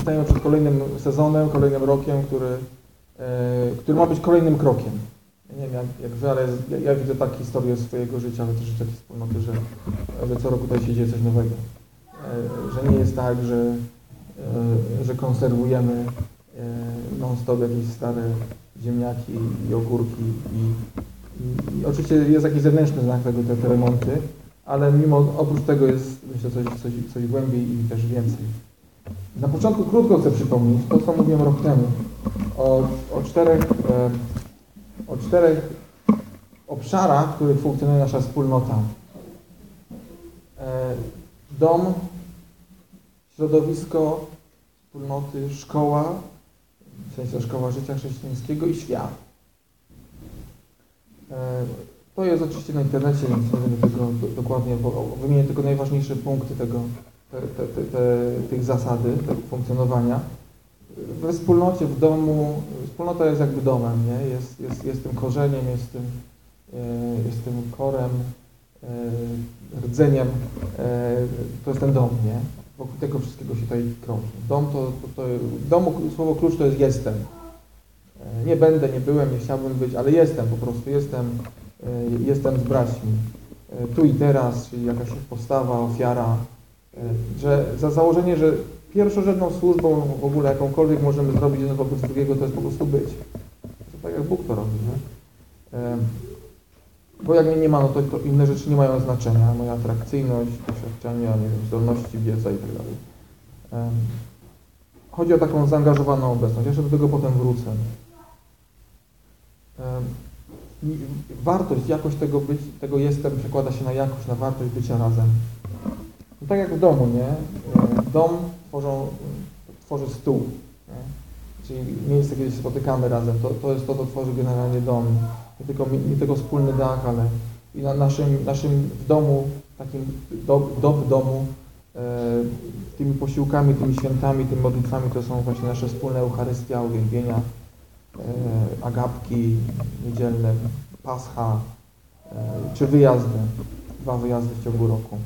stajemy przed kolejnym sezonem, kolejnym rokiem, który ma być kolejnym krokiem. Nie wiem jak wy, ale ja widzę tak historię swojego życia, ale też życia tej wspólnoty, że co roku tutaj się dzieje coś nowego. Że nie jest tak, że konserwujemy non-stop jakieś stare ziemniaki i ogórki i oczywiście jest jakiś zewnętrzny znak tego, te remonty, ale oprócz tego jest, myślę, coś głębiej i też więcej. Na początku krótko chcę przypomnieć to, co mówiłem rok temu, o czterech obszarach, w których funkcjonuje nasza wspólnota. Dom, środowisko wspólnoty, szkoła, w sensie szkoła życia chrześcijańskiego i świat. To jest oczywiście na internecie, więc nie będę tego dokładnie, wymienię tylko najważniejsze punkty tych zasady, tego funkcjonowania. We wspólnocie, w domu, wspólnota jest jakby domem, nie? Jest tym korzeniem, jest tym korem, rdzeniem, to jest ten dom, nie? Wokół tego wszystkiego się tutaj krąży. Dom w domu słowo klucz to jest jestem. Nie będę, nie byłem, nie chciałbym być, ale jestem, po prostu jestem z braćmi. Tu i teraz, czyli jakaś postawa, ofiara, że za założenie, że pierwszorzędną służbą w ogóle jakąkolwiek możemy zrobić jeden wobec drugiego, to jest po prostu być. To tak jak Bóg to robi, nie? Bo jak mnie nie ma, no to inne rzeczy nie mają znaczenia. Moja atrakcyjność, doświadczenia, nie wiem, zdolności, wiedza i tak dalej. Chodzi o taką zaangażowaną obecność. Jeszcze do tego potem wrócę. Wartość, jakość tego jestem przekłada się na jakość, na wartość bycia razem. No tak jak w domu, nie? Dom tworzy stół, nie? Czyli miejsce, gdzie się spotykamy razem. To jest to, co tworzy generalnie dom. Nie tylko wspólny dach, ale i na naszym w domu, takim w domu, tymi posiłkami, tymi świętami, tymi modlitwami, to są właśnie nasze wspólne Eucharystia, uwielbienia, agapki niedzielne, Pascha, czy wyjazdy, 2 wyjazdy w ciągu roku.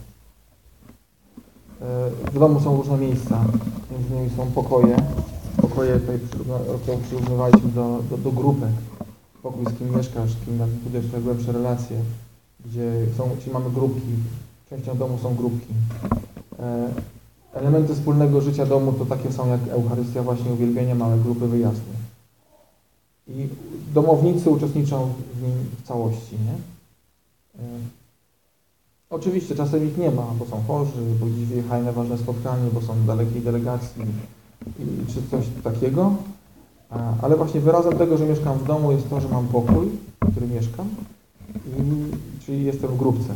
W domu są różne miejsca, między innymi są pokoje. Pokoje tutaj przyrównywaliśmy do grupek. Pokój, z kim mieszkasz, z kim budujesz swoje głębsze relacje, czyli mamy grupki, częścią domu są grupki. Elementy wspólnego życia domu to takie są jak Eucharystia, właśnie uwielbienia, małe grupy, wyjazdy. I domownicy uczestniczą w nim w całości, nie? Oczywiście czasem ich nie ma, bo są chorzy, bo gdzieś wyjechali na ważne spotkanie, bo są w dalekiej delegacji, czy coś takiego. Ale właśnie wyrazem tego, że mieszkam w domu jest to, że mam pokój, w którym mieszkam, czyli jestem w grupce.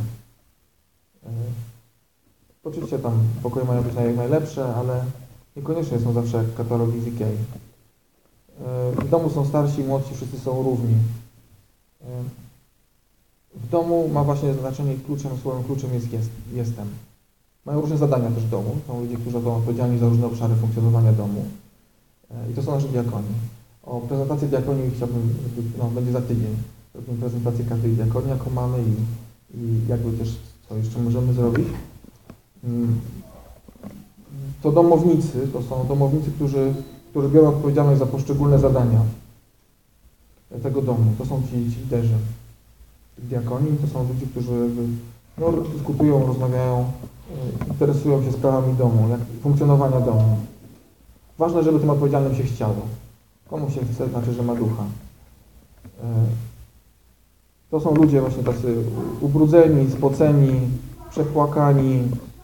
Oczywiście tam pokoje mają być jak najlepsze, ale niekoniecznie są zawsze jak katalogi z Ikei. W domu są starsi i młodsi, wszyscy są równi. W domu ma właśnie znaczenie słowem kluczem jest jestem. Mają różne zadania też w domu. Są ludzie, którzy są odpowiedzialni za różne obszary funkcjonowania domu. I to są nasze diakoni. O prezentację diakonii chciałbym, będzie za tydzień. Robimy prezentację każdej diakonii, jaką mamy i jakby też co jeszcze możemy zrobić. To domownicy, to są domownicy, którzy biorą odpowiedzialność za poszczególne zadania tego domu. To są ci liderzy diakonii, to są ludzie, którzy dyskutują, rozmawiają, interesują się sprawami domu, funkcjonowania domu. Ważne, żeby tym odpowiedzialnym się chciało. Komu się chce, znaczy, że ma ducha. To są ludzie właśnie tacy ubrudzeni, spoceni, przepłakani,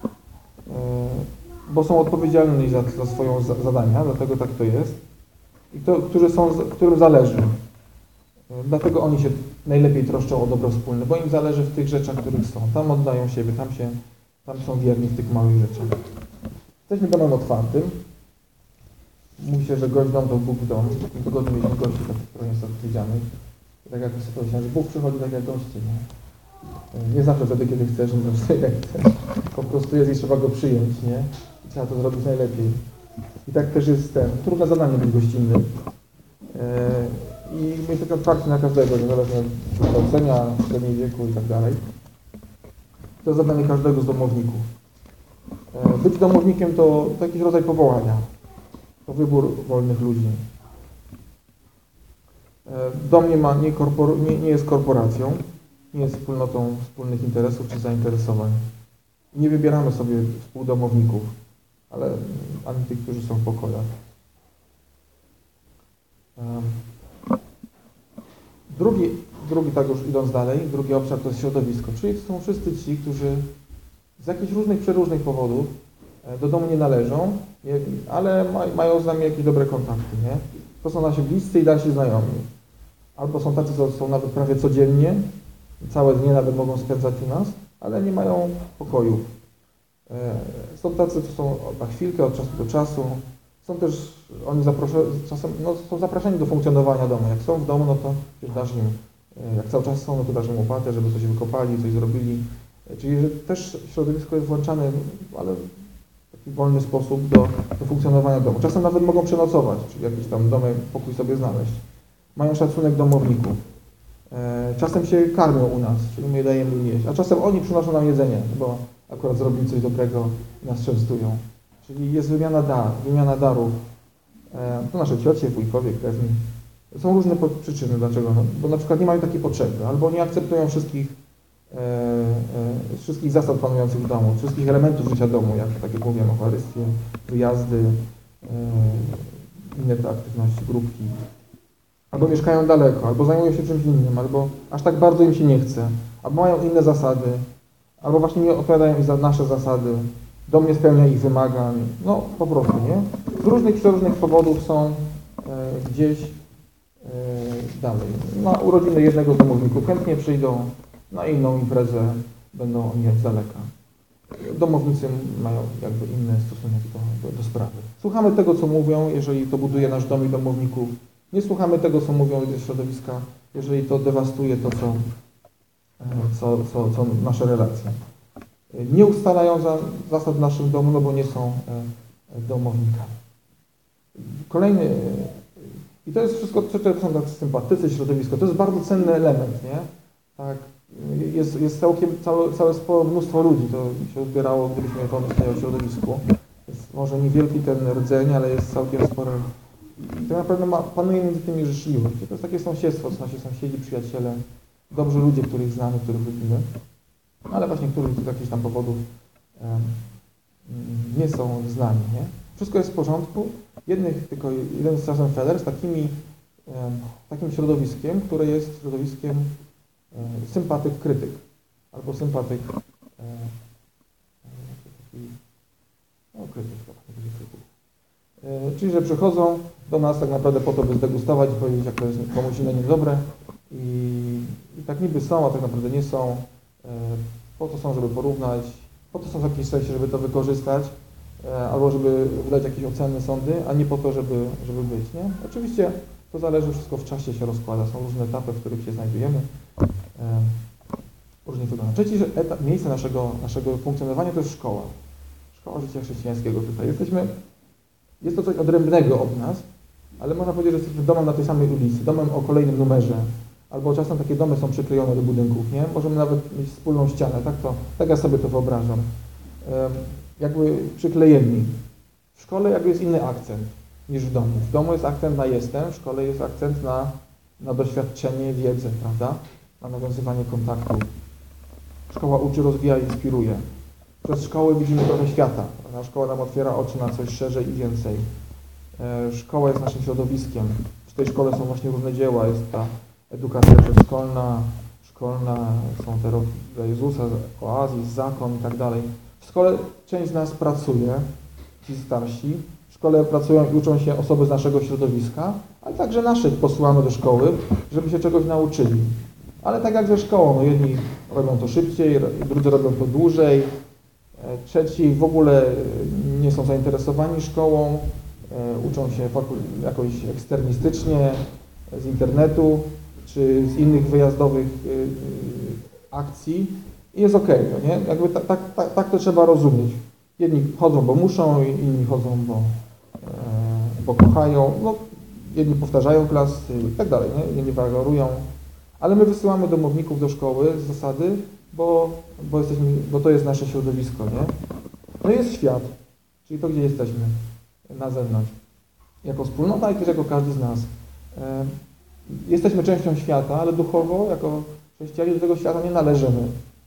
bo są odpowiedzialni za swoje zadania, dlatego tak to jest. I którym zależy. Dlatego oni się najlepiej troszczą o dobro wspólne, bo im zależy w tych rzeczach, których są. Tam oddają siebie, tam są wierni w tych małych rzeczach. Jesteśmy domem otwartym. Mówi się, że gość dom to Bóg w dom. Wygodnie mieć gości, który jest odpowiedzialny. Tak jak sobie powiedziałem, że Bóg przychodzi tak jak goście. Nie zawsze wtedy, kiedy chcesz, nie zawsze jak chcesz. Po prostu jest i trzeba go przyjąć, nie? I trzeba to zrobić najlepiej. I tak też jest trudne zadanie być gościnnym. I mieć takie otwarcie na każdego, niezależnie od wykształcenia, średniej wieku i tak dalej. To jest zadanie każdego z domowników. Być domownikiem to jakiś rodzaj powołania. To wybór wolnych ludzi. Dom nie jest korporacją, nie jest wspólnotą wspólnych interesów czy zainteresowań. Nie wybieramy sobie współdomowników, ale ani tych, którzy są w pokojach. Drugi, tak już idąc dalej, drugi obszar to jest środowisko, czyli to są wszyscy ci, którzy z jakichś przeróżnych powodów do domu nie należą, ale mają z nami jakieś dobre kontakty, nie? To są nasi bliscy i dalsi znajomi. Albo są tacy, co są nawet prawie codziennie, całe dnie nawet mogą spędzać u nas, ale nie mają pokoju. Są tacy, co są na chwilkę, od czasu do czasu. Są też oni czasem są zapraszani do funkcjonowania domu. Jak są w domu, no to dasz im, jak cały czas są, no to dasz im łopatę, żeby coś wykopali, coś zrobili. Czyli że też środowisko jest włączane, ale w taki wolny sposób do funkcjonowania domu. Czasem nawet mogą przenocować, czyli jakiś tam domek, pokój sobie znaleźć. Mają szacunek domowników. Czasem się karmią u nas, czyli my dajemy im jeść, a czasem oni przynoszą nam jedzenie, bo akurat zrobili coś dobrego i nas częstują. Czyli jest wymiana darów. To nasze ciocie, wujkowie, krewni. Są różne przyczyny, dlaczego. No, bo na przykład nie mają takiej potrzeby, albo nie akceptują wszystkich zasad panujących w domu, wszystkich elementów życia domu, jak tak jak mówiłem, Eucharystie, wyjazdy, inne te aktywności, grupki. Albo mieszkają daleko, albo zajmują się czymś innym, albo aż tak bardzo im się nie chce, albo mają inne zasady, albo właśnie nie odpowiadają im za nasze zasady, dom nie spełnia ich wymagań, no po prostu, nie? Z różnych powodów są gdzieś dalej. Na urodziny jednego z domowników chętnie przyjdą, na inną imprezę będą omijać z daleka. Domownicy mają jakby inny stosunek do sprawy. Słuchamy tego, co mówią, jeżeli to buduje nasz dom i domowników. Nie słuchamy tego, co mówią ludzie z środowiska, jeżeli to dewastuje to, co nasze relacje. Nie ustalają zasad w naszym domu, no bo nie są domownikami. Kolejny, i to jest wszystko, to są tacy sympatycy, środowisko, to jest bardzo cenny element, nie? Tak, jest całe mnóstwo ludzi, to się zbierało, gdybyśmy pomyśleli o środowisku. Jest może niewielki ten rdzeń, ale jest całkiem spory. I to naprawdę panuje między tymi życzliwość. To jest takie sąsiedztwo, to nasi sąsiedzi, przyjaciele, dobrzy ludzie, których znamy, których lubimy, ale właśnie których z jakichś tam powodów nie są znani, nie? Wszystko jest w porządku. Tylko jeden z czasem Feller z takim środowiskiem, które jest środowiskiem sympatyk-krytyk, albo sympatyk, krytyk, czyli że przychodzą do nas tak naprawdę po to, by zdegustować i powiedzieć, jak to jest komuś innemu dobre i tak niby są, a tak naprawdę nie są. Po to są, żeby porównać, po to są w jakimś sensie, żeby to wykorzystać, albo żeby wydać jakieś ocenne sądy, a nie po to, żeby być, nie? Oczywiście to zależy, wszystko w czasie się rozkłada, są różne etapy, w których się znajdujemy. Różnie wygląda. Trzeci miejsce naszego funkcjonowania to jest szkoła. Szkoła życia chrześcijańskiego tutaj. Jest to coś odrębnego od nas, ale można powiedzieć, że jesteśmy domem na tej samej ulicy, domem o kolejnym numerze, albo czasem takie domy są przyklejone do budynków, nie? Możemy nawet mieć wspólną ścianę, tak ja sobie to wyobrażam. Jakby przyklejeni. W szkole jakby jest inny akcent niż w domu. W domu jest akcent na jestem, w szkole jest akcent na doświadczenie, wiedzę, prawda? Na nawiązywanie kontaktu. Szkoła uczy, rozwija, inspiruje. Przez szkołę widzimy trochę świata. Prawda? Szkoła nam otwiera oczy na coś szerzej i więcej. Szkoła jest naszym środowiskiem. W tej szkole są właśnie różne dzieła. Jest ta edukacja przedszkolna, szkolna, są te roki dla Jezusa, oazis, zakon i tak dalej. W szkole część z nas pracuje, ci starsi. W szkole pracują i uczą się osoby z naszego środowiska, ale także naszych posyłamy do szkoły, żeby się czegoś nauczyli. Ale tak jak ze szkołą, no jedni robią to szybciej, drudzy robią to dłużej, trzeci w ogóle nie są zainteresowani szkołą, uczą się jakoś eksternistycznie z internetu czy z innych wyjazdowych akcji i jest okej, no nie? Jakby tak to trzeba rozumieć. Jedni chodzą, bo muszą, inni chodzą, bo kochają, no, jedni powtarzają klasy i tak dalej, nie? Inni walorują. Ale my wysyłamy domowników do szkoły z zasady, bo to jest nasze środowisko, nie? No jest świat, czyli to, gdzie jesteśmy, na zewnątrz. jako wspólnota i też jako każdy z nas. Jesteśmy częścią świata, ale duchowo, jako chrześcijanie, do tego świata nie należymy.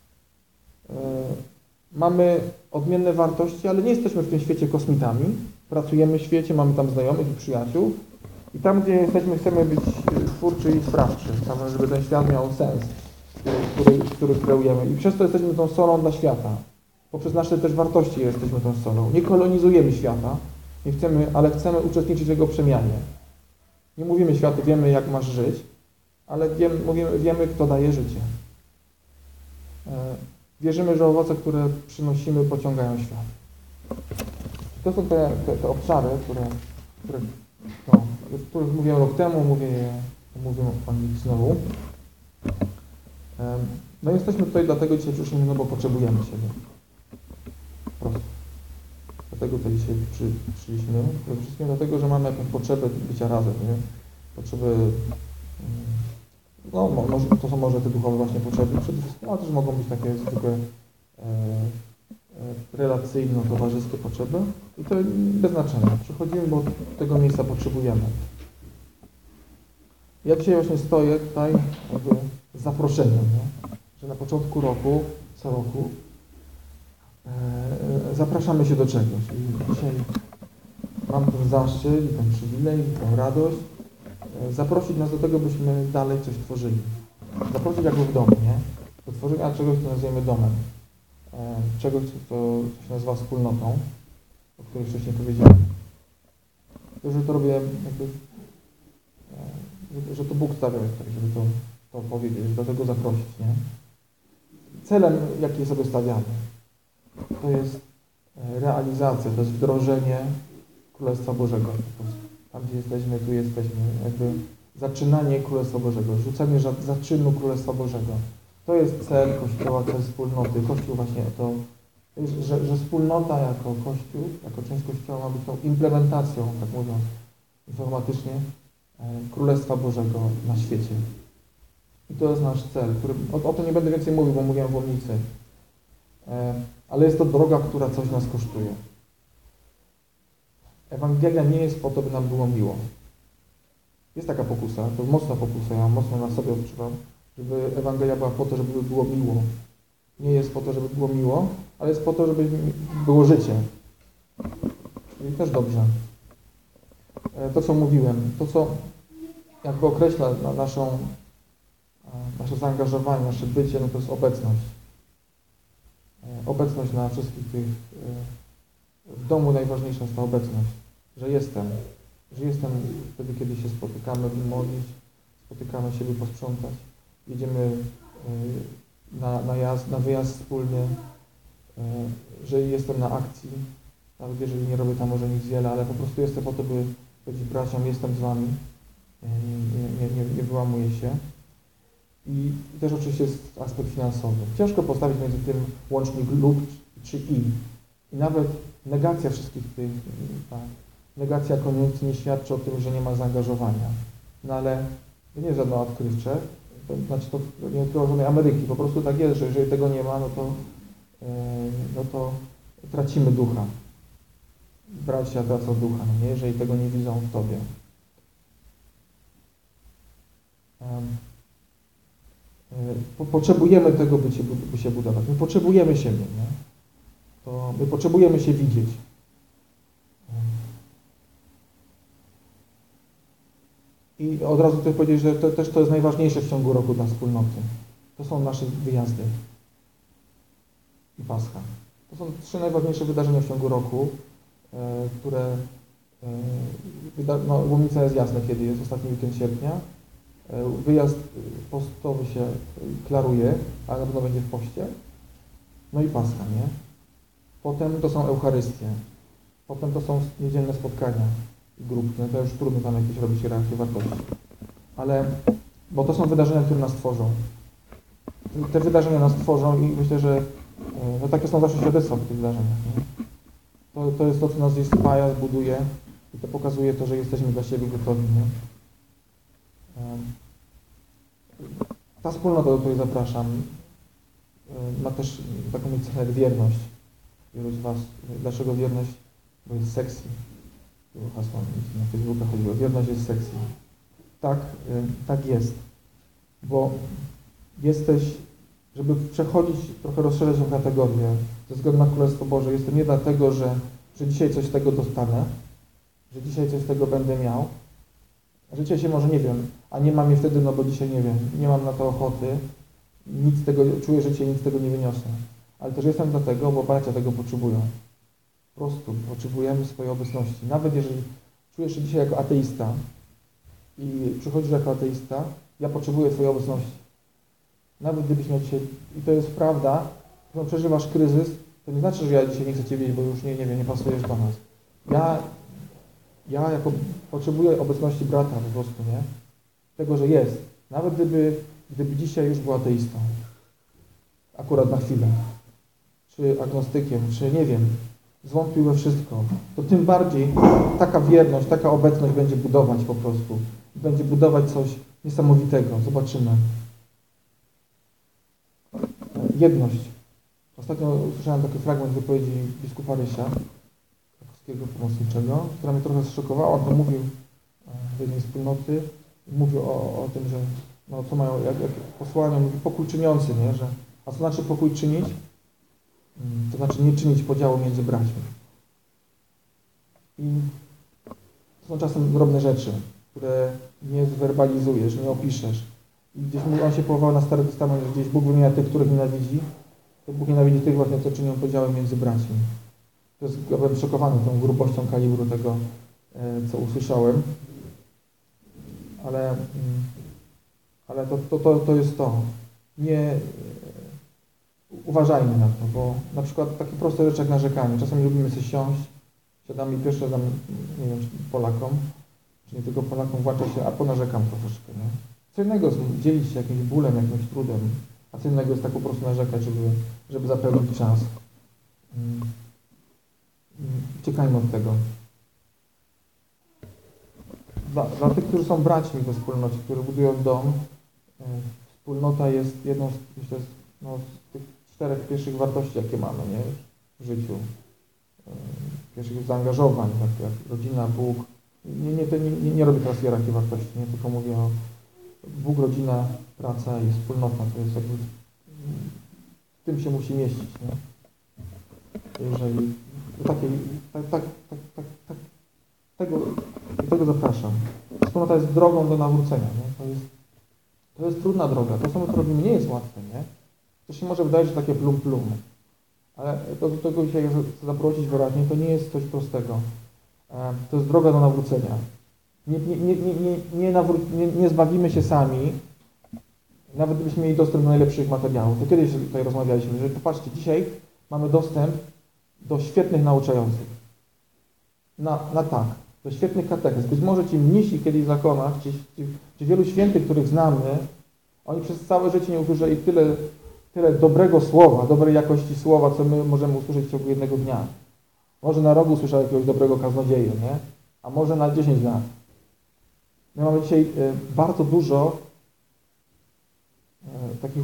Mamy odmienne wartości, ale nie jesteśmy w tym świecie kosmitami. Pracujemy w świecie, mamy tam znajomych i przyjaciół. I tam, gdzie jesteśmy, chcemy być twórczy i sprawczy. Chcemy, żeby ten świat miał sens, który kreujemy. I przez to jesteśmy tą solą dla świata. Poprzez nasze też wartości jesteśmy tą solą. Nie kolonizujemy świata, nie chcemy, ale chcemy uczestniczyć w jego przemianie. Nie mówimy światu, wiemy jak masz żyć, ale wiemy kto daje życie. Wierzymy, że owoce, które przynosimy, pociągają świat. To są te obszary, o których mówiłem rok temu, mówię o nich znowu. No jesteśmy tutaj dlatego dzisiaj przyszliśmy, no bo potrzebujemy siebie. Prosto. Dlatego tutaj dzisiaj przyszliśmy. Przede wszystkim dlatego, że mamy jakąś potrzebę bycia razem, nie? Potrzeby, no to są może te duchowe właśnie potrzeby przede wszystkim, ale też mogą być takie zwykłe relacyjno-towarzyskie potrzeby i to bez znaczenia. Przychodzimy, bo tego miejsca potrzebujemy. Ja dzisiaj właśnie stoję tutaj jakby z zaproszeniem, nie? Że na początku roku, co roku zapraszamy się do czegoś. I dzisiaj mam ten zaszczyt i ten przywilej, i tę radość zaprosić nas do tego, byśmy dalej coś tworzyli. Zaprosić jakby w domu, nie? Do tworzenia czegoś, co nazwiemy domem. Czegoś, co się nazywa wspólnotą, o której wcześniej powiedziałem. To, że to robię jakby, że to Bóg stawia tutaj, żeby to powiedzieć, żeby do tego zaprosić, nie? Celem, jaki sobie stawiamy, to jest realizacja, to jest wdrożenie Królestwa Bożego. Tam, gdzie jesteśmy, tu jesteśmy. Jakby zaczynanie Królestwa Bożego, rzucenie zaczynu Królestwa Bożego. To jest cel Kościoła, cel wspólnoty. Kościół właśnie to, że wspólnota jako Kościół, jako część Kościoła ma być tą implementacją, tak mówiąc informatycznie, Królestwa Bożego na świecie. I to jest nasz cel, o tym nie będę więcej mówił, bo mówiłem w Łomnicy. Ale jest to droga, która coś nas kosztuje. Ewangelia nie jest po to, by nam było miło. Jest taka pokusa, to mocna pokusa, ja mocno na sobie odczuwam, żeby Ewangelia była po to, żeby było miło. Nie jest po to, żeby było miło, ale jest po to, żeby było życie. Czyli też dobrze. To, co mówiłem, to, co jakby określa nasze zaangażowanie, nasze bycie, no to jest obecność. Obecność na wszystkich tych... W domu najważniejsza jest ta obecność, że jestem wtedy, kiedy się spotykamy, by modlić, spotykamy się, by posprzątać, jedziemy na wyjazd wspólny, że jestem na akcji, nawet jeżeli nie robię tam może nic wiele, ale po prostu jestem po to, by powiedzieć braciom, jestem z wami, nie wyłamuję się. I też oczywiście jest aspekt finansowy. Ciężko postawić między tym łącznik lub czy i. I nawet negacja wszystkich tych, negacja koniunkcji nie świadczy o tym, że nie ma zaangażowania. No ale to nie jest żadne odkrywcze, to nie odkrywa żadnej Ameryki, po prostu tak jest, że jeżeli tego nie ma, no to tracimy ducha. Bracia tracą ducha, no nie? Jeżeli tego nie widzą w Tobie. Potrzebujemy tego, by się budować. My potrzebujemy siebie, nie? To my potrzebujemy się widzieć. I od razu chcę powiedzieć, że to jest najważniejsze w ciągu roku dla wspólnoty. To są nasze wyjazdy i Pascha. To są 3 najważniejsze wydarzenia w ciągu roku, które... Łomnica jest jasne, kiedy jest ostatni weekend sierpnia. Wyjazd postowy się klaruje, ale na pewno będzie w poście. No i Pascha, nie? Potem to są Eucharystie. Potem to są niedzielne spotkania grupy. No to już trudno tam jakieś robić hierarchię wartości. Ale, bo to są wydarzenia, które nas tworzą. Te wydarzenia nas tworzą i myślę, że no takie są nasze świadectwa w tych wydarzeniach. Nie? To jest to, co nas gdzieś spaja, buduje i to pokazuje to, że jesteśmy dla siebie gotowi. Nie? Ta wspólnota, do której zapraszam, ma też taką cechę jak wierność. Wielu z Was, dlaczego wierność? Bo jest sexy. Było hasło na Facebooka chodziło, wierność jest sexy. Tak, tak jest. Bo jesteś, żeby przechodzić, trochę rozszerzyć tę kategorię, ze względu na Królestwo Boże, jest to nie dlatego, że dzisiaj coś z tego dostanę, że dzisiaj coś z tego będę miał, że dzisiaj się może nie wiem, a nie mam je wtedy, no bo dzisiaj nie wiem, nie mam na to ochoty, nic z tego, czuję, że dzisiaj nic z tego nie wyniosę. Ale też jestem dlatego, bo bracia tego potrzebują. Po prostu potrzebujemy swojej obecności. Nawet jeżeli czujesz się dzisiaj jako ateista i przychodzisz jako ateista, ja potrzebuję Twojej obecności. Nawet gdybyś miał dzisiaj, i to jest prawda, że przeżywasz kryzys, to nie znaczy, że ja dzisiaj nie chcę Cię widzieć, bo już nie pasujesz do nas. Ja jako potrzebuję obecności brata po prostu, nie? Tego, że jest. Nawet gdyby dzisiaj już był ateistą. Akurat na chwilę. Czy agnostykiem, czy nie wiem, zwątpił we wszystko, to tym bardziej taka wierność, taka obecność będzie budować po prostu. Będzie budować coś niesamowitego. Zobaczymy. Jedność. Ostatnio usłyszałem taki fragment wypowiedzi biskupa Rysia, krakowskiego pomocniczego, która mnie trochę zszokowała. On to mówił w jednej wspólnoty. Mówił o tym, że no, co mają, jak posłanie, mówi pokój czyniący, nie? Że, a co znaczy pokój czynić? To znaczy nie czynić podziału między braćmi. I to są czasem drobne rzeczy, które nie zwerbalizujesz, nie opiszesz. I gdzieś on się powołał na Stary Testament, że gdzieś Bóg wymienia tych, których nienawidzi, to Bóg nienawidzi tych właśnie, co czynią podziały między braćmi. To jest, ja byłem szokowany tą grubością kalibru tego, co usłyszałem. Ale to jest to. Nie uważajmy na to, bo na przykład takie proste rzeczy jak narzekanie. Czasami lubimy sobie siąść, siadamy i pierwsze tam, nie wiem, Polakom, czy nie tylko Polakom, włącza się, a ponarzekam troszeczkę, nie? Co innego jest dzielić się jakimś bólem, jakimś trudem, a co innego jest tak po prostu narzekać, żeby zapełnić czas. Uciekajmy od tego. Dla tych, którzy są braćmi we wspólnocie, którzy budują dom, wspólnota jest jedną z, myślę, z tych 4 pierwszych wartości, jakie mamy, nie? W życiu. Pierwszych zaangażowań, tak jak rodzina, Bóg. Nie robię teraz hierarchii wartości, nie? Tylko mówię o Bóg, rodzina, praca i wspólnota. To jest jakby, w tym się musi mieścić, nie? Jeżeli tego zapraszam. Wspólnota jest drogą do nawrócenia, nie? To jest trudna droga. To, co my robimy, nie jest łatwe, nie? To się może wydawać, że takie plum. Ale do tego dzisiaj chcę zaprosić wyraźnie, to nie jest coś prostego. To jest droga do nawrócenia. Nie zbawimy się sami, nawet gdybyśmy mieli dostęp do najlepszych materiałów. To kiedyś tutaj rozmawialiśmy, że popatrzcie, dzisiaj mamy dostęp do świetnych nauczających. Do świetnych katechez. Być może ci mnisi kiedyś w zakonach, czy wielu świętych, których znamy, oni przez całe życie nie usłyszeli tyle dobrego słowa, dobrej jakości słowa, co my możemy usłyszeć w ciągu jednego dnia. Może na rogu usłyszał jakiegoś dobrego kaznodzieję, nie? A może na 10 lat. My mamy dzisiaj bardzo dużo takich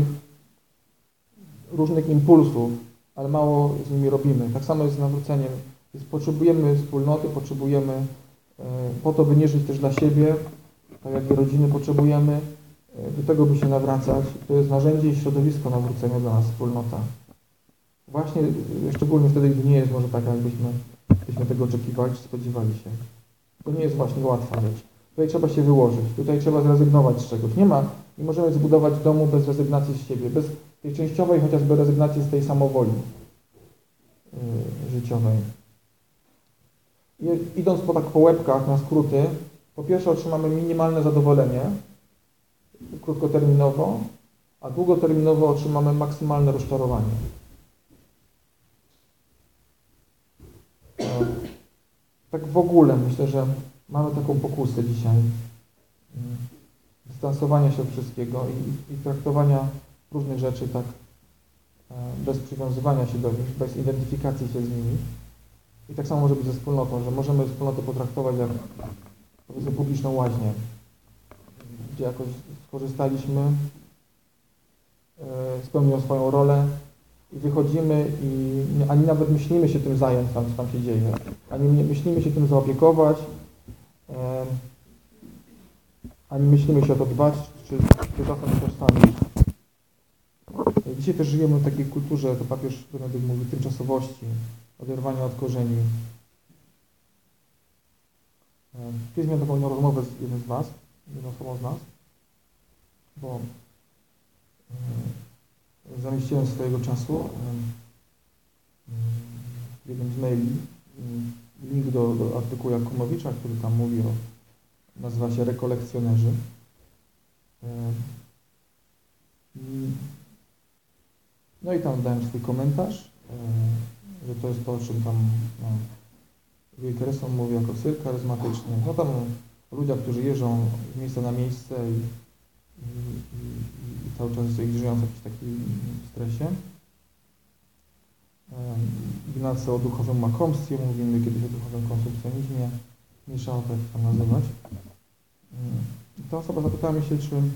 różnych impulsów, ale mało z nimi robimy. Tak samo jest z nawróceniem. Potrzebujemy wspólnoty, potrzebujemy po to, by nie żyć też dla siebie, tak jak i rodziny potrzebujemy, do tego, by się nawracać. To jest narzędzie i środowisko nawrócenia dla nas, wspólnota. Właśnie, szczególnie wtedy, gdy nie jest może tak, jakbyśmy tego oczekiwali, czy spodziewali się. To nie jest właśnie łatwa rzecz. Tutaj trzeba się wyłożyć, tutaj trzeba zrezygnować z czegoś. Nie możemy zbudować domu bez rezygnacji z siebie, bez tej częściowej chociażby rezygnacji z tej samowoli życiowej. Idąc po łebkach na skróty, po pierwsze otrzymamy minimalne zadowolenie krótkoterminowo, a długoterminowo otrzymamy maksymalne rozczarowanie. Tak w ogóle myślę, że mamy taką pokusę dzisiaj dystansowania się od wszystkiego i traktowania różnych rzeczy tak bez przywiązywania się do nich, bez identyfikacji się z nimi. I tak samo może być ze wspólnotą, że możemy wspólnotę potraktować jak, powiedzmy, publiczną łaźnię, gdzie jakoś skorzystaliśmy, spełniło swoją rolę i wychodzimy i ani nawet myślimy się tym zająć, co tam się dzieje, ani nie myślimy się tym zaopiekować, ani myślimy się o to dbać, czy czasem utożsamić. Dzisiaj też żyjemy w takiej kulturze, to papież Benedykt mówi, tymczasowości, oderwania od korzeni. Kiedyś miałem taką rozmowę z jedną osobą z nas, bo zamieściłem swojego czasu w jednym z maili link do artykułu Jakubowicza, który tam mówi nazywa się Rekolekcjonerzy. No i tam dałem swój komentarz, że to jest to, o czym tam Wilkerson mówi jako cyrk charyzmatyczny. No tam o ludziach, którzy jeżdżą z miejsca na miejsce i cały czas żyją w jakimś takim stresie. Ignacy o duchowym łakomstwie, mówimy kiedyś o duchowym konsumpcjonizmie, mniejsza o to, jak tam nazywać. Ta osoba zapytała mnie się, czy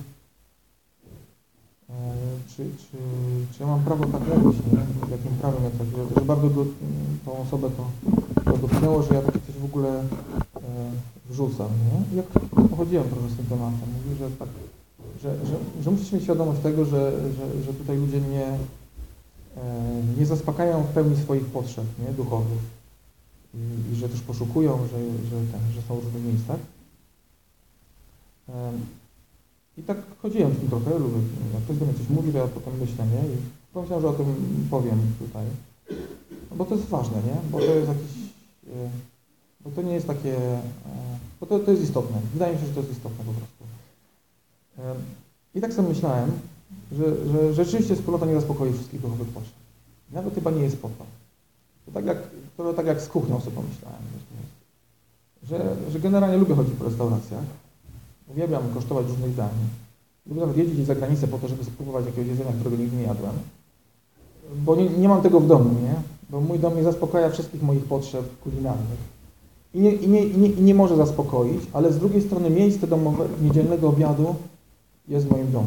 ja mam prawo tak mówić, nie? Jakim prawem ja tak, że bardzo tą osobę to dotknęło, że ja takie coś w ogóle wrzucam, nie? I jak pochodziłem trochę z tym tematem, mówi, że tak, że musisz mieć świadomość tego, że tutaj ludzie nie zaspokajają w pełni swoich potrzeb, nie? Duchowych i że też poszukują, że są w różnych miejscach. I tak chodziłem z tym trochę, lubię, jak ktoś do mnie coś mówi, to ja potem myślę, nie? I pomyślałem, że o tym powiem tutaj. No bo to jest ważne, nie? Bo to jest jakiś, bo to nie jest takie, bo to jest istotne. Wydaje mi się, że to jest istotne po prostu. I tak sobie myślałem, że rzeczywiście wspólnota nie zaspokoi wszystkich duchowych potrzeb. Nawet chyba nie jest po to. To tak jak z kuchnią sobie pomyślałem. Że generalnie lubię chodzić po restauracjach. Uwielbiam kosztować różnych dań. Lubię nawet jeździć za granicę po to, żeby spróbować jakiegoś jedzenia, którego nigdy nie jadłem. Bo nie mam tego w domu, nie? Bo mój dom nie zaspokaja wszystkich moich potrzeb kulinarnych. I nie może zaspokoić, ale z drugiej strony miejsce domowe, niedzielnego obiadu jest w moim domu.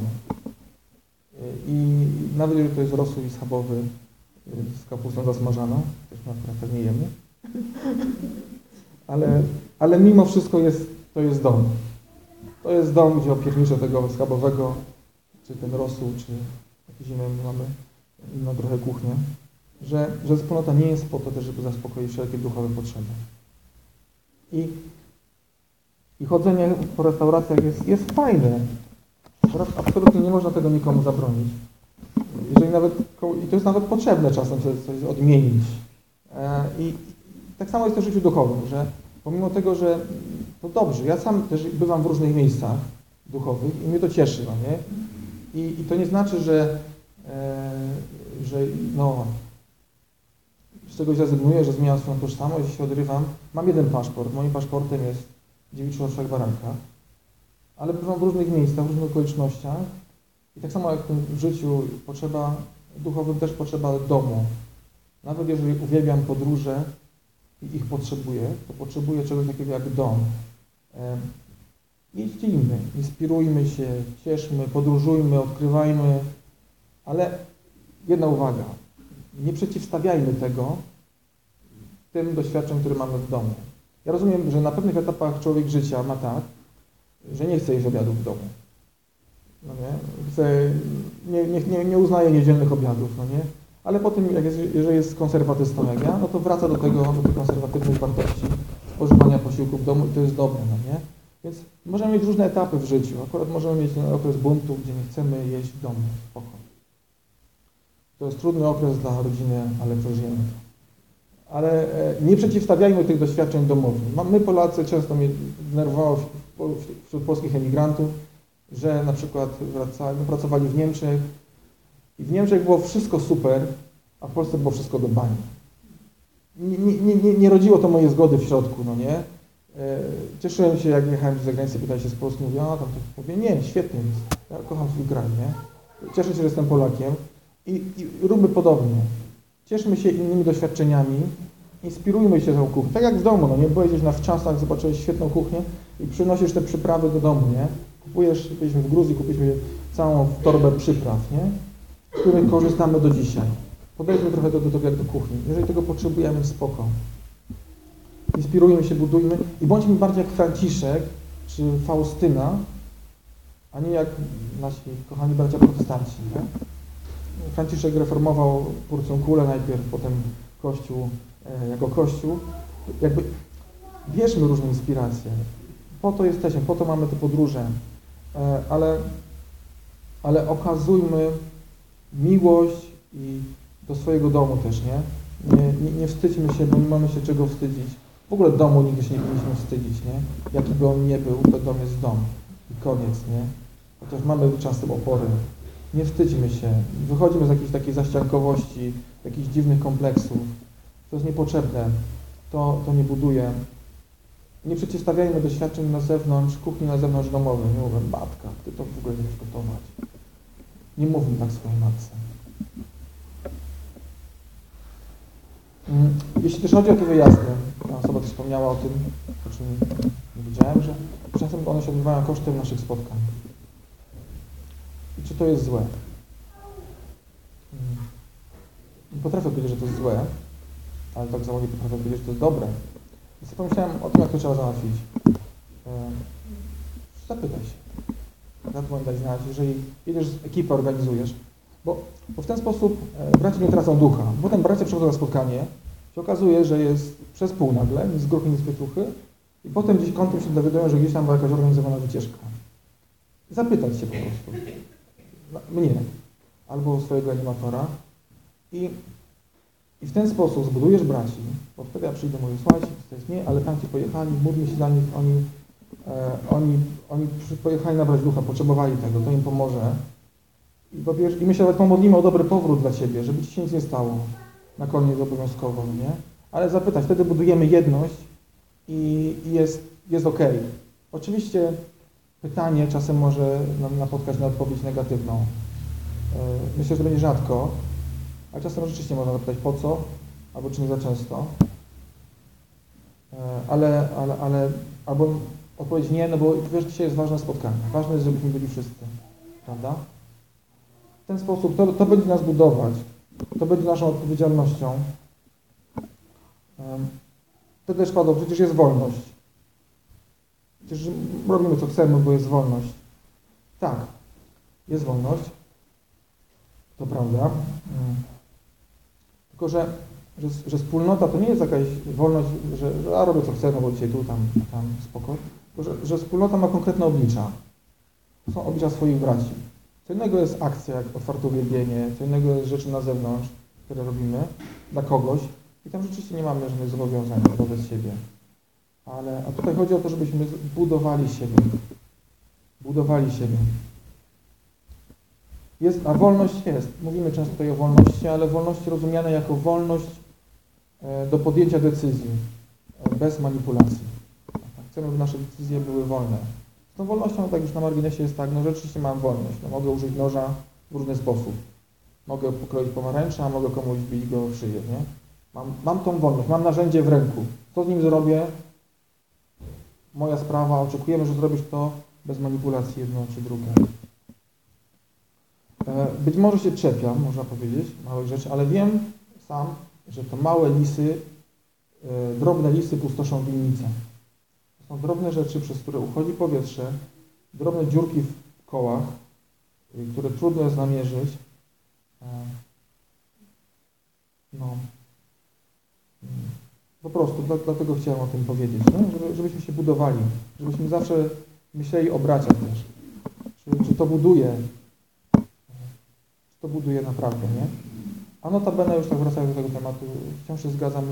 I nawet jeżeli to jest rosół schabowy z kapustą zasmażaną, też pewnie jemy, ale mimo wszystko to jest dom. To jest dom, gdzie opierniczę tego schabowego, czy ten rosół, czy jakieś inne mamy, inną trochę kuchnię, że wspólnota nie jest po to też, żeby zaspokoić wszelkie duchowe potrzeby. I chodzenie po restauracjach jest fajne. Absolutnie nie można tego nikomu zabronić. I to jest nawet potrzebne czasem coś odmienić. I tak samo jest też w życiu duchowym, że pomimo tego, że to dobrze, ja sam też bywam w różnych miejscach duchowych i mnie to cieszy, no nie? I to nie znaczy, że z czegoś rezygnuję, że zmieniam swoją tożsamość, że się odrywam. Mam jeden paszport, moim paszportem jest Dziewicza Orszak Baranka, ale bywam w różnych miejscach, w różnych okolicznościach i tak samo jak w życiu duchowym też potrzeba domu. Nawet jeżeli uwielbiam podróże i ich potrzebuję, to potrzebuję czegoś takiego jak dom. Jeździmy, inspirujmy się, cieszmy, podróżujmy, odkrywajmy, ale jedna uwaga, nie przeciwstawiajmy tego tym doświadczeniom, które mamy w domu. Ja rozumiem, że na pewnych etapach człowiek życia ma tak, że nie chce jeść obiadów w domu. No nie uznaje niedzielnych obiadów, no nie? Ale potem, jeżeli jest konserwatystą jak ja, no to wraca do tych konserwatywnych wartości spożywania posiłków w domu i to jest dobre, no nie? Więc możemy mieć różne etapy w życiu. Akurat możemy mieć ten okres buntu, gdzie nie chcemy jeść w domu. Spoko. To jest trudny okres dla rodziny, ale przeżyjemy to. Ale nie przeciwstawiajmy tych doświadczeń domowym. My Polacy często mnie denerwowało wśród polskich emigrantów, że na przykład pracowali w Niemczech i w Niemczech było wszystko super, a w Polsce było wszystko do bani. Nie rodziło to mojej zgody w środku, no nie? Cieszyłem się, jak jechałem z zagranicy, pytali się z Polski, mówię, tam to mówię, nie, świetnie jest, ja kocham swój kraj, nie? Cieszę się, że jestem Polakiem i róbmy podobnie. Cieszmy się innymi doświadczeniami, inspirujmy się tą kuchnią. Tak jak w domu, no nie? Byłeś gdzieś na wczasach, zobaczyłeś świetną kuchnię i przynosisz te przyprawy do domu, nie? Byliśmy w Gruzji, kupiliśmy całą torbę przypraw, nie? Z których korzystamy do dzisiaj. Podejdźmy trochę do tego jak do kuchni. Jeżeli tego potrzebujemy, spoko. Inspirujmy się, budujmy i bądźmy bardziej jak Franciszek czy Faustyna, a nie jak nasi kochani bracia protestanci. Nie? Franciszek reformował Purcunkulę najpierw, potem Kościół jako Kościół. Jakby bierzmy różne inspiracje. Po to jesteśmy, po to mamy te podróże, ale okazujmy miłość i do swojego domu też, nie? Nie wstydźmy się, bo nie mamy się czego wstydzić. W ogóle domu nigdy się nie powinniśmy wstydzić, nie? Jaki by on nie był, to dom jest dom. I koniec, nie? Chociaż mamy czasem opory. Nie wstydźmy się. Wychodzimy z jakiejś takiej zaściankowości, jakichś dziwnych kompleksów. To jest niepotrzebne. To nie buduje. Nie przeciwstawiajmy doświadczeń na zewnątrz, kuchni na zewnątrz domowej. Nie mówię, matka, ty to w ogóle nie wiesz gotować. Nie mówmy tak swojej matce. Jeśli też chodzi o te wyjazdy, ta osoba też wspomniała o tym, o czym nie wiedziałem, że czasem one się odbywają kosztem naszych spotkań. I czy to jest złe? Nie potrafię powiedzieć, że to jest złe, ale tak samo nie potrafię powiedzieć, że to jest dobre. Więc pomyślałem o tym, jak to trzeba załatwić. Zapytaj się. Na to dać znać, jeżeli jedziesz z ekipą, organizujesz, bo w ten sposób bracia nie tracą ducha. Potem bracia przychodzą na spotkanie, się okazuje, że jest przez pół nagle, nic z gruchy, nic z pietuchy i potem gdzieś kątem się dowiadują, że gdzieś tam była jakaś organizowana wycieczka. Zapytać się po prostu. Mnie albo swojego animatora i w ten sposób zbudujesz braci, bo wtedy ja przyjdę i mówię, słuchajcie, to jest nie, ale tamci pojechali, módlmy się dla nich, oni pojechali nabrać ducha, potrzebowali tego, to im pomoże. I my się nawet pomodlimy o dobry powrót dla Ciebie, żeby Ci się nic nie stało. Na koniec obowiązkowo, nie? Ale zapytać, wtedy budujemy jedność i jest okej. Oczywiście pytanie czasem może nam napotkać na odpowiedź negatywną. Myślę, że to będzie rzadko, ale czasem rzeczywiście można zapytać po co, albo czy nie za często. Albo odpowiedź nie, no bo wiesz, dzisiaj jest ważne spotkanie. Ważne jest, żebyśmy byli wszyscy. Prawda? W ten sposób to będzie nas budować. To będzie naszą odpowiedzialnością. To też padło, przecież jest wolność. Przecież robimy co chcemy, bo jest wolność. Tak, jest wolność. To prawda. Tylko, że wspólnota to nie jest jakaś wolność, że robię co chcę, no bo dzisiaj tu, tam spoko. Tylko, że wspólnota ma konkretne oblicza. To są oblicza swoich braci. Co innego jest akcja, jak otwarte uwielbienie, co innego jest rzeczy na zewnątrz, które robimy dla kogoś i tam rzeczywiście nie mamy żadnych zobowiązań wobec siebie. A tutaj chodzi o to, żebyśmy budowali siebie. Budowali siebie. A wolność jest. Mówimy często tutaj o wolności, ale wolności rozumianej jako wolność do podjęcia decyzji, bez manipulacji. Chcemy, by nasze decyzje były wolne. Z tą wolnością, tak już na marginesie jest tak, no rzeczywiście mam wolność. No, mogę użyć noża w różny sposób. Mogę pokroić pomarańcza, a mogę komuś bić go w szyję, nie? Mam tą wolność, mam narzędzie w ręku. Co z nim zrobię? Moja sprawa, oczekujemy, że zrobisz to bez manipulacji jedno czy drugie. Być może się czepiam, można powiedzieć, małych rzeczy, ale wiem sam, że to małe lisy, drobne lisy pustoszą winnicę. To są drobne rzeczy, przez które uchodzi powietrze, drobne dziurki w kołach, które trudno jest namierzyć. Po prostu, dlatego chciałem o tym powiedzieć, nie? Żebyśmy się budowali, żebyśmy zawsze myśleli o braciach też. Czy to buduje? To buduje naprawdę, nie? A notabene, już tak wracając do tego tematu, wciąż się zgadzam,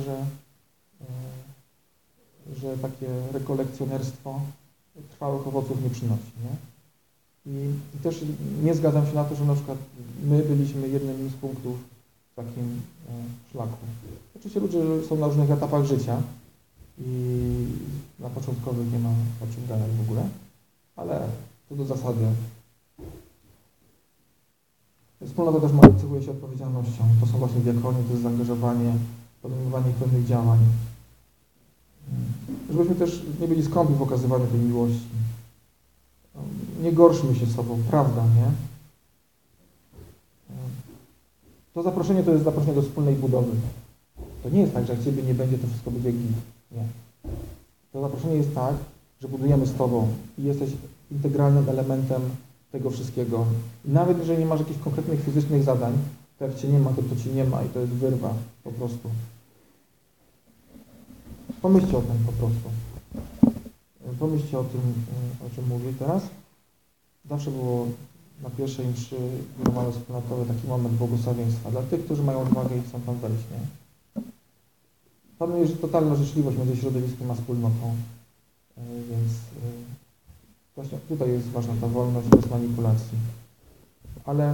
że takie rekolekcjonerstwo trwałych owoców nie przynosi, nie? I też nie zgadzam się na to, że na przykład my byliśmy jednym z punktów w takim szlaku. Oczywiście ludzie są na różnych etapach życia i na początkowych nie ma o czym gadać w ogóle, ale to do zasady. Wspólnota też cechuje się odpowiedzialnością. To są właśnie diakonie, to jest zaangażowanie, podejmowanie pewnych działań. Żebyśmy też nie byli skąpi w okazywaniu tej miłości. Nie gorszmy się sobą, prawda, nie? To zaproszenie to jest zaproszenie do wspólnej budowy. To nie jest tak, że jak Ciebie nie będzie, to wszystko będzie git. Nie. To zaproszenie jest tak, że budujemy z Tobą i jesteś integralnym elementem tego wszystkiego. I nawet jeżeli nie masz jakichś konkretnych fizycznych zadań, to jak Cię nie ma, to Cię nie ma i to jest wyrwa po prostu. Pomyślcie o tym po prostu. Pomyślcie o tym, o czym mówię teraz. Zawsze było na pierwszej mszy budowane wspólnotowe taki moment błogosławieństwa dla tych, którzy mają odwagę i chcą tam wejść, nie? Panuje totalna życzliwość między środowiskiem a wspólnotą, więc właśnie tutaj jest ważna ta wolność bez manipulacji. Ale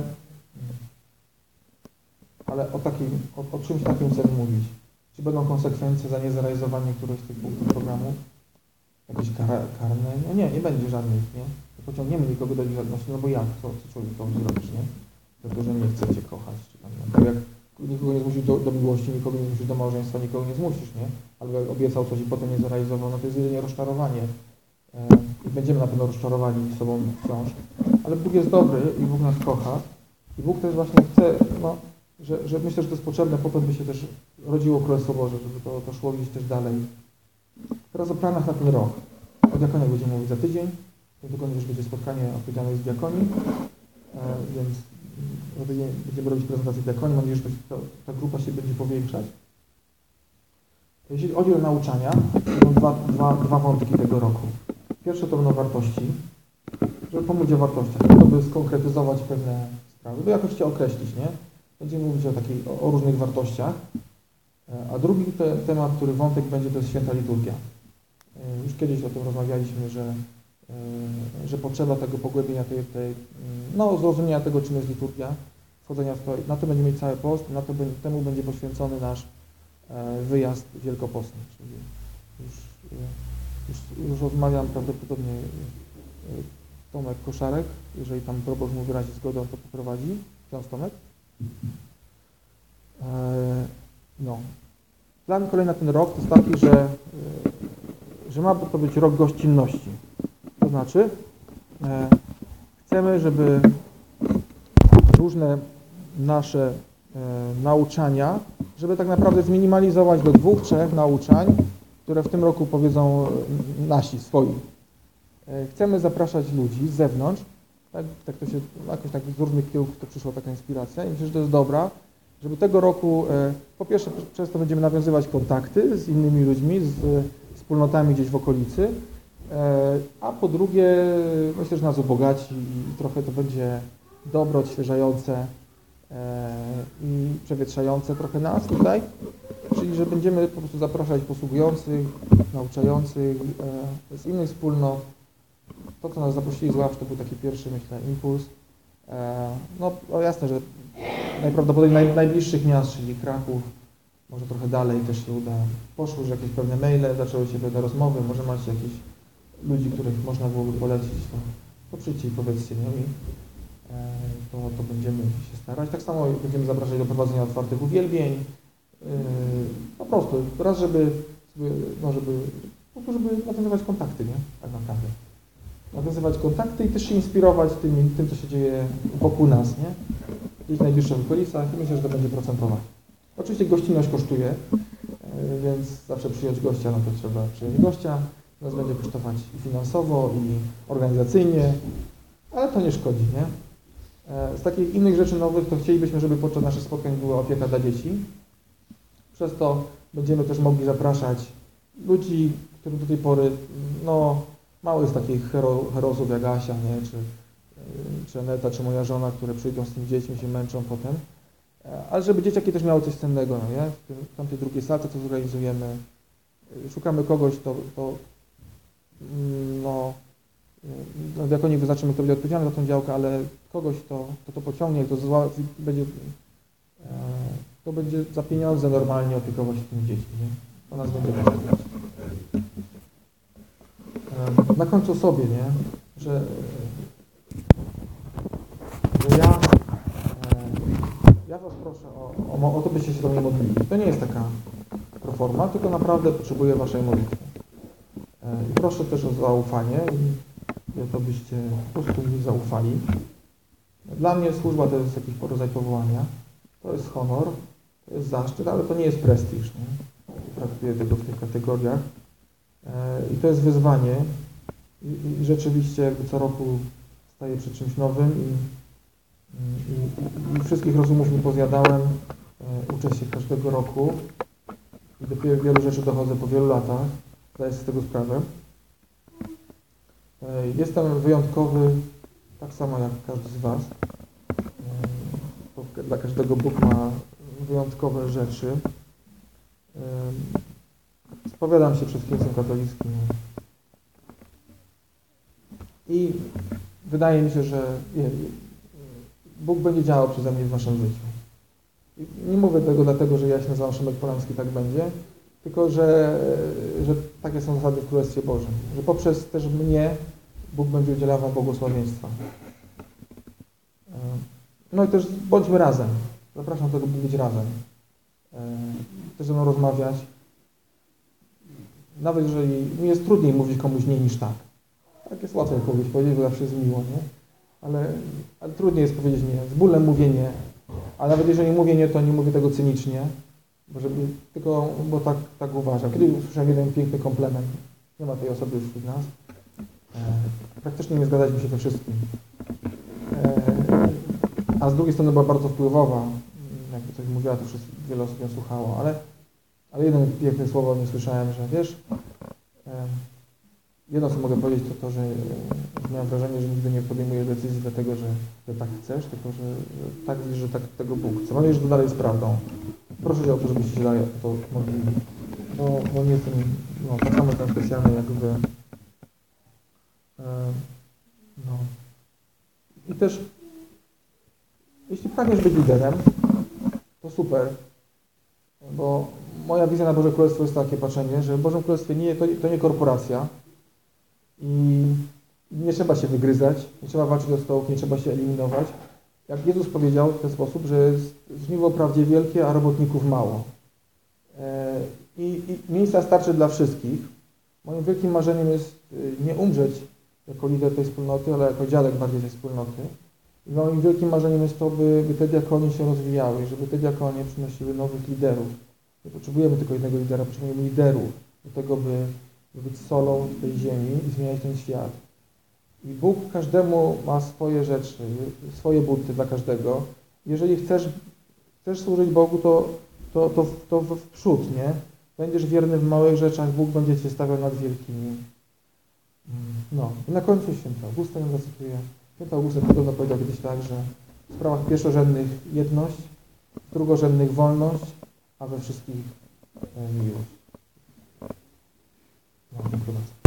o czymś takim chcę mówić. Czy będą konsekwencje za niezrealizowanie któregoś z tych punktów programu? Jakieś karne? No nie będzie żadnych, nie? Nie pociągniemy nikogo do odpowiedzialności, no bo jak? Co człowiekowi zrobisz, nie? Dlatego, że nie chce Cię kochać, czy tam, no, jak nikogo nie zmusisz do miłości, nikogo nie zmusisz do małżeństwa, nikogo nie zmusisz, nie? Albo jak obiecał coś i potem nie zrealizował, no to jest jedynie rozczarowanie. I będziemy na pewno rozczarowani sobą wciąż. Ale Bóg jest dobry i Bóg nas kocha. I Bóg też właśnie chce, no, że myślę, że to jest potrzebne po to, by się też rodziło Królestwo Boże, żeby to szło gdzieś też dalej. Teraz o planach na ten rok. O diakoniach będziemy mówić za tydzień. W tygodniu już będzie spotkanie odpowiedzialne z diakonii, więc będziemy robić prezentację diakonii. Mam nadzieję, że ta grupa się będzie powiększać. Jeśli chodzi o nauczania, to są dwa wątki tego roku. Pierwsze to będą wartości, żeby pomóc o wartościach, to by skonkretyzować pewne sprawy, by jakoś Cię określić, nie? Będziemy mówić o różnych wartościach. A drugi temat, który wątek będzie, to jest święta liturgia. Już kiedyś o tym rozmawialiśmy, że potrzeba tego pogłębienia zrozumienia tego, czym jest liturgia, wchodzenia w to. Na to będziemy mieć cały post, temu będzie poświęcony nasz wyjazd wielkopostny. Czyli już rozmawiam prawdopodobnie Tomek Koszarek, jeżeli tam proboszcz mu wyrazi zgodę, on to poprowadzi. Ksiądz Tomek. No. Plan kolejny na ten rok to jest taki, że ma to być rok gościnności. To znaczy, chcemy, żeby różne nasze nauczania, żeby tak naprawdę zminimalizować do 2-3 nauczań, które w tym roku powiedzą nasi, swoi. Chcemy zapraszać ludzi z zewnątrz, tak to się jakoś tak z różnych kierunków to przyszła taka inspiracja i myślę, że to jest dobra, żeby tego roku, po pierwsze przez to będziemy nawiązywać kontakty z innymi ludźmi, z wspólnotami gdzieś w okolicy, a po drugie myślę, że nas ubogaci i trochę to będzie dobre, odświeżające i przewietrzające trochę nas tutaj, czyli że będziemy po prostu zapraszać posługujących, nauczających z innych wspólnot. To, co nas zaprosili z ław, to był taki pierwszy, myślę, impuls. No jasne, że najprawdopodobniej najbliższych miast, czyli Kraków, może trochę dalej też się uda. Poszły już jakieś pewne maile, zaczęły się pewne rozmowy, może macie jakichś ludzi, których można byłoby polecić, to przyjdźcie i powiedzcie, no i to będziemy się starać. Tak samo będziemy zapraszać do prowadzenia otwartych uwielbień. Po prostu raz, żeby nawiązywać kontakty, nie? Tak naprawdę. Nawiązywać kontakty i też się inspirować tym, co się dzieje wokół nas, nie? Gdzieś w najbliższych okolicach i myślę, że to będzie procentować. Oczywiście gościnność kosztuje, więc zawsze przyjąć gościa, no to trzeba przyjąć gościa. Nas będzie kosztować i finansowo, i organizacyjnie, ale to nie szkodzi, nie? Z takich innych rzeczy nowych to chcielibyśmy, żeby podczas naszych spotkań była opieka dla dzieci. Przez to będziemy też mogli zapraszać ludzi, którzy do tej pory, no, mało jest takich herosów jak Asia, nie? Czy Aneta, czy moja żona, które przyjdą z tymi dziećmi, się męczą potem. Ale żeby dzieciaki też miały coś cennego, no nie? W tamtej drugiej salce, co zorganizujemy. Szukamy kogoś, w diakonii wyznaczymy, kto będzie odpowiedzialny za tą działkę, ale kogoś, to pociągnie, to będzie za pieniądze normalnie opiekować tymi dziećmi, nie? To nas będzie kosztować. Na końcu sobie, nie? Że ja Was proszę o to, byście się do mnie modlili. To nie jest taka proforma, tylko naprawdę potrzebuję Waszej modlitwy. I proszę też o zaufanie i to byście po prostu mi zaufali. Dla mnie służba to jest jakiś rodzaj powołania. To jest honor, to jest zaszczyt, ale to nie jest prestiż. Nie? Traktuję tego w tych kategoriach. I to jest wyzwanie. I rzeczywiście jakby co roku staję przed czymś nowym i wszystkich rozumów nie pozjadałem. Uczę się każdego roku i dopiero wielu rzeczy dochodzę po wielu latach. Zdaję sobie z tego sprawę. Jestem wyjątkowy, tak samo jak każdy z Was. Dla każdego Bóg ma wyjątkowe rzeczy. Spowiadam się przed Księciem katolickim i wydaje mi się, że Bóg będzie działał przeze mnie w Waszym życiu. Nie mówię tego dlatego, że ja się nazywam Szymek Polański, tak będzie, tylko że takie są zasady w Królestwie Bożym, że poprzez też mnie Bóg będzie udzielał Wam błogosławieństwa. No i też bądźmy razem. Zapraszam do tego, by być razem. Też ze mną rozmawiać. Nawet jeżeli mi jest trudniej mówić komuś nie niż tak. Tak jest łatwo komuś powiedzieć, bo zawsze jest miło, nie? Ale trudniej jest powiedzieć nie. Z bólem mówię nie. A nawet jeżeli mówię nie, to nie mówię tego cynicznie, bo tak uważam. Kiedyś usłyszałem jeden piękny komplement. Nie ma tej osoby już wśród nas. Praktycznie nie zgadzaliśmy się we wszystkim. A z drugiej strony była bardzo wpływowa. Jakby coś mówiła, to wiele osób ją słuchało. Ale jedno piękne słowo nie słyszałem, że wiesz, jedno co mogę powiedzieć to, że miałem wrażenie, że nigdy nie podejmujesz decyzji dlatego, że tak chcesz, tylko że tak widzisz, że tak tego Bóg chce. Mam nadzieję, że to dalej jest prawdą. Proszę Cię o to, żebyście się dalej to modlili. Bo nie jestem tak samo ten specjalny jak Wy. I też jeśli pragniesz być liderem, to super, bo moja wizja na Boże Królestwo jest takie patrzenie, że w Bożym Królestwie to nie korporacja i nie trzeba się wygryzać, nie trzeba walczyć o stołki, nie trzeba się eliminować. Jak Jezus powiedział w ten sposób, że jest żniwo wprawdzie wielkie, a robotników mało. I miejsca starczy dla wszystkich. Moim wielkim marzeniem jest nie umrzeć jako lider tej wspólnoty, ale jako dziadek bardziej tej wspólnoty. I moim wielkim marzeniem jest to, by te diakonie się rozwijały, żeby te diakonie przynosiły nowych liderów. Nie potrzebujemy tylko jednego lidera, potrzebujemy liderów do tego, by być solą tej ziemi i zmieniać ten świat. I Bóg każdemu ma swoje rzeczy, swoje buty dla każdego. Jeżeli chcesz służyć Bogu, to w przód, nie? Będziesz wierny w małych rzeczach, Bóg będzie Cię stawiał nad wielkimi. I na końcu święty Augustyn ją zacytuję. Święty Augustyn podobno powiedział kiedyś tak, że w sprawach pierwszorzędnych jedność, w drugorzędnych wolność, a we wszystkich miłość. Dziękuję bardzo.